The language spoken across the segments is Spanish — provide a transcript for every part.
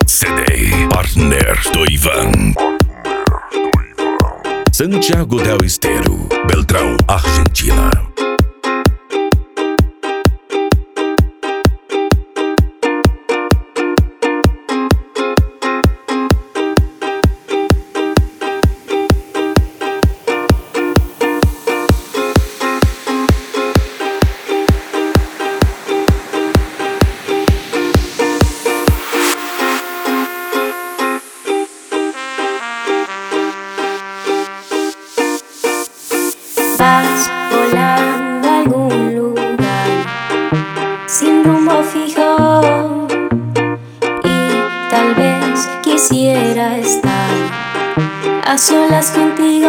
CD Partner do Ivan. Santiago del Estero, Beltrão, Argentina. Vas volando a algún lugar sin rumbo fijo y tal vez quisiera estar a solas contigo.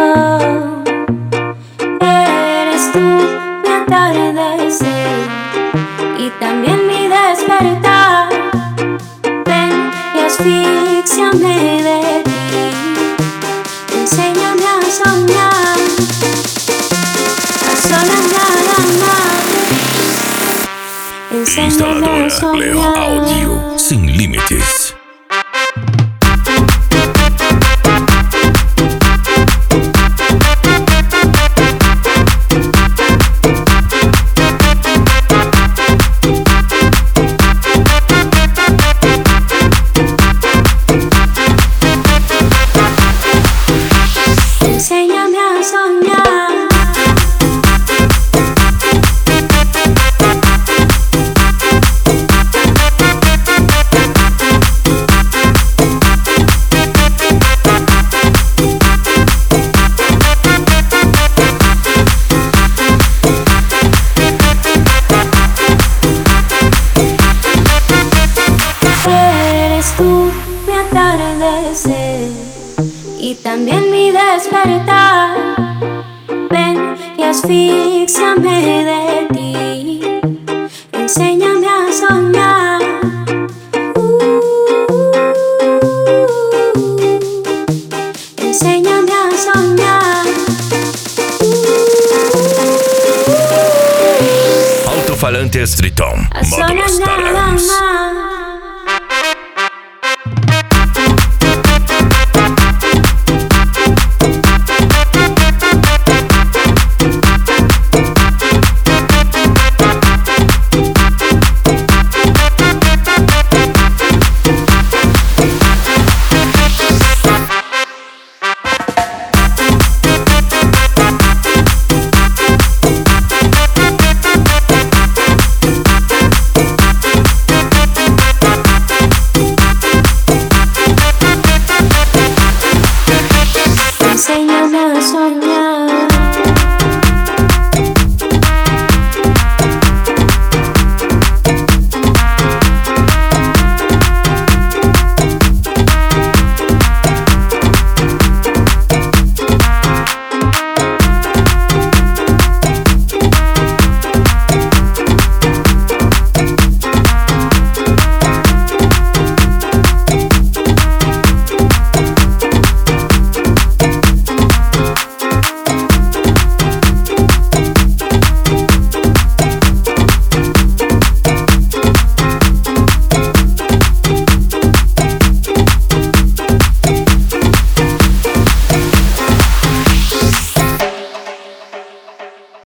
Eres tú mi atardecer y también mi despertar. Ven y asfíxiame de ti, enséñame a soñar. Instaladora Leo Audio sin límites. Enséñame a soñar. Tú mi atardecer y también mi despertar. Ven y asfíxiame de ti, enséñame a soñar. Enséñame a soñar. Alto-falantes Triton, A soñar módulos nada Tarams. más.